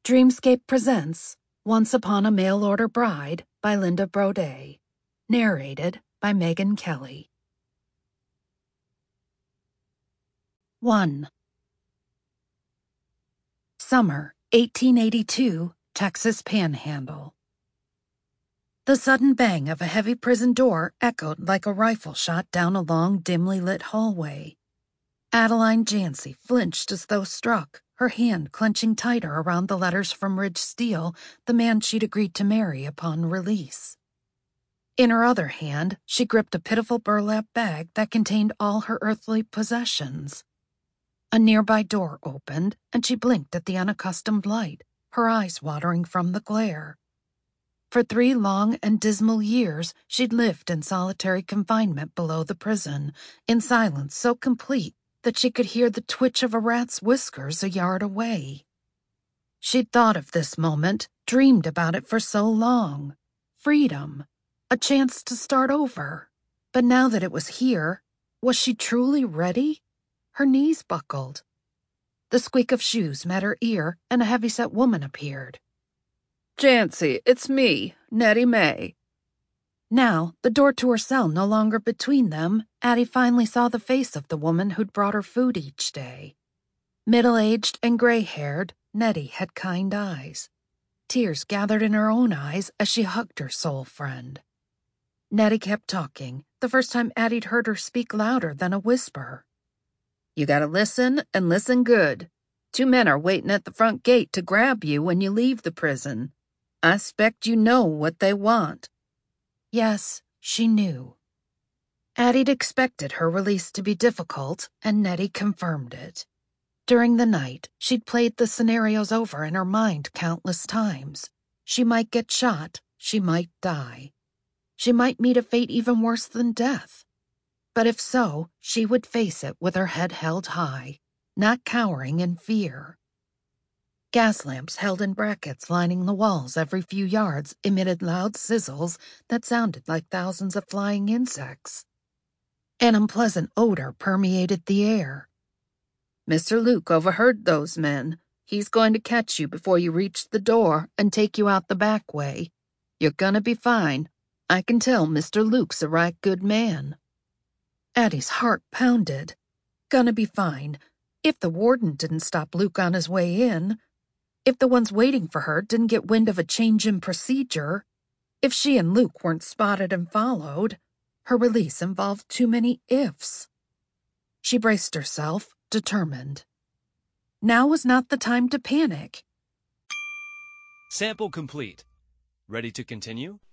Dreamscape presents Once Upon a Mail-Order Bride by Linda Brode. Narrated by Megan Kelly. 1. Summer, 1882, Texas Panhandle. The sudden bang of a heavy prison door echoed like a rifle shot down a long, dimly lit hallway. Adeline Jancy flinched as though struck, her hand clenching tighter around the letters from Ridge Steele, the man she'd agreed to marry upon release. In her other hand, she gripped a pitiful burlap bag that contained all her earthly possessions. A nearby door opened, and she blinked at the unaccustomed light, her eyes watering from the glare. For 3 long and dismal years, she'd lived in solitary confinement below the prison, in silence so complete that she could hear the twitch of a rat's whiskers a yard away. She'd thought of this moment, dreamed about it for so long. Freedom. A chance to start over. But now that it was here, was she truly ready? Her knees buckled. The squeak of shoes met her ear, and a heavy-set woman appeared. "Jancy, it's me, Nettie May." Now, the door to her cell no longer between them, Addie finally saw the face of the woman who'd brought her food each day. Middle-aged and gray-haired, Nettie had kind eyes. Tears gathered in her own eyes as she hugged her soul friend. Nettie kept talking, the first time Addie'd heard her speak louder than a whisper. "You gotta listen, and listen good. 2 men are waiting at the front gate to grab you when you leave the prison. I 'spect you know what they want." Yes, she knew. Addie'd expected her release to be difficult, and Nettie confirmed it. During the night, she'd played the scenarios over in her mind countless times. She might get shot, she might die. She might meet a fate even worse than death. But if so, she would face it with her head held high, not cowering in fear. Gas lamps held in brackets lining the walls every few yards emitted loud sizzles that sounded like thousands of flying insects. An unpleasant odor permeated the air. "Mr. Luke overheard those men. He's going to catch you before you reach the door and take you out the back way. You're gonna be fine. I can tell Mr. Luke's a right good man." Addie's heart pounded. Gonna be fine. If the warden didn't stop Luke on his way in. If the ones waiting for her didn't get wind of a change in procedure. If she and Luke weren't spotted and followed. Her release involved too many ifs. She braced herself, determined. Now was not the time to panic. Sample complete. Ready to continue?